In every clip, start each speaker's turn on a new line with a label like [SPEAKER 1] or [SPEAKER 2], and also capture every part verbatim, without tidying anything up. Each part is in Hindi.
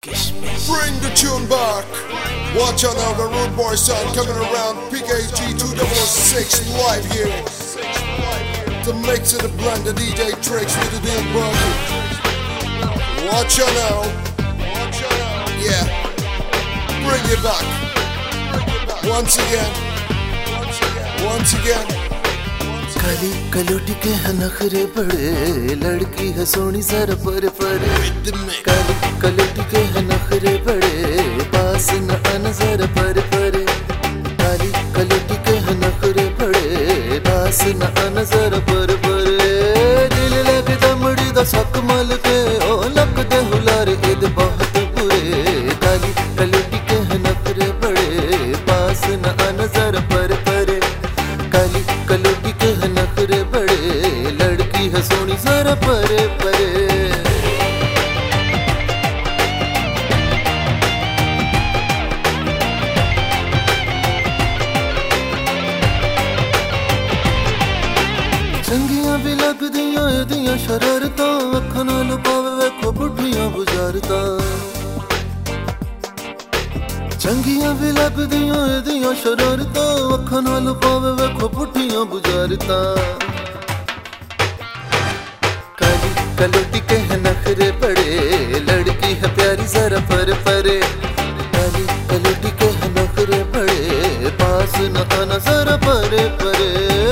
[SPEAKER 1] Bring the tune back. Watch out now, the Rude Boy sound coming around. P K G two thousand six live here. The mix of the blend, the D J tricks with the damn buggy. Watch out now. Yeah. Bring it back. Once again. Once again.
[SPEAKER 2] काली कलोटी के है नखरे बड़े, लड़की है सोनी जरा पर पर। काली कलोटी के है नखरे बड़े, पास न आना जरा पर पर। काली कलोटी के है नखरे बड़े, पास न आना जरा पर पर। दिल लग दमड़ी दा सक मल के, ओ लक दे हुलारे इद बहुत बुरे। काली कलोटी के है नखरे बड़े, पास न आना जरा पर पर। काली कलोटी के है नखरे बड़े, लड़की है सोनी जरा परे परे। चंगियां भी लगदियां एदियां शरारतां, अखां नाल पावे वेखो बुढ़ियां बुजारतां। चंगियां भी लगदियां एदियां शरारतां, अखां नाल पावे वेखो बुढ़ियां बुजारतां। काली कलोटी के है नखरे बड़े, लड़की है प्यारी जरा पर परे। काली कलोटी के है नखरे बड़े, पास न आना जरा परे परे।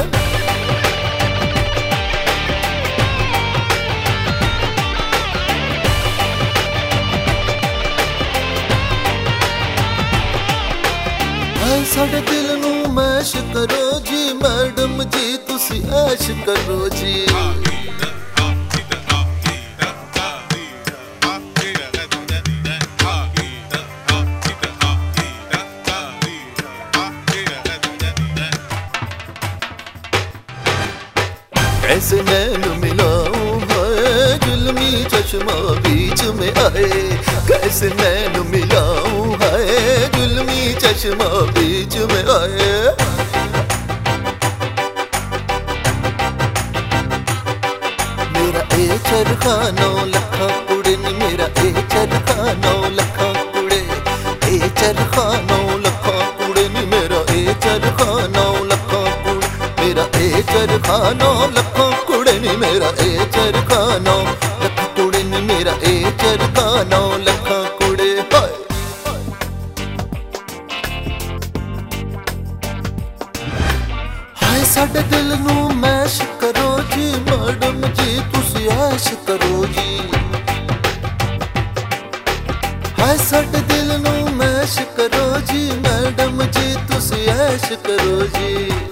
[SPEAKER 2] साडे दिल नू मैश करो जी, मैडम जी तुसी ऐश करो जी। कैसे नैन मिलाऊं है, जुल्मी चश्मा बीच में आए। कैसे नैन मिलाऊं है, जुल्मी चश्मा बीच में आए। मेरा ए चरखा नौ लखा कुड़े नी, मेरा ए चरखा नौ लखा कुड़े। ए चरखा नौ लखा कुड़े नी, मेरा ए चरखा नौ लखा कुड़े। मेरा ए चरखा नौ लखा कुड़े नी, मेरा ए चरखा नौ लखा कुड़े नी, मेरा ए चरखा नौ लखा कुड़े। हाय हाय साडे दिल नू मैश करो जी, मैडम जी तुसी ऐश करो जी। हाय साडे दिल नू मैश करो जी, मैडम जी तुसी ऐश करो जी।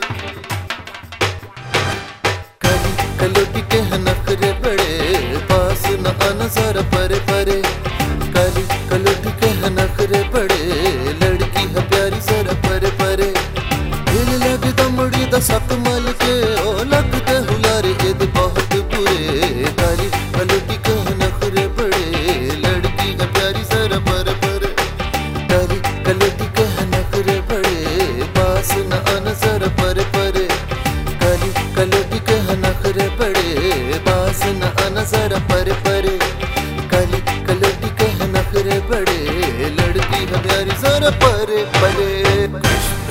[SPEAKER 2] काली कलोटी के है नखरे बड़े, पास न आना जरा परे परे। काली कलोटी के है नखरे बड़े, लड़की है प्यारी जरा परे परे। दिल लग दमड़ी दा सक मल के, ओ लक दे हुलारे इद बहुत बुरे। काली कलोटी के है नखरे बड़े, लड़की है प्यारी जरा परे परे। काली कलोटी के है नखरे बड़े, पास न आना जरा परे परे। काली कलोटी के है नखरे बड़े, पास न आना जरा परे परे। काली कलोटी के है नखरे बड़े, लड़की है प्यारी जरा परे परे।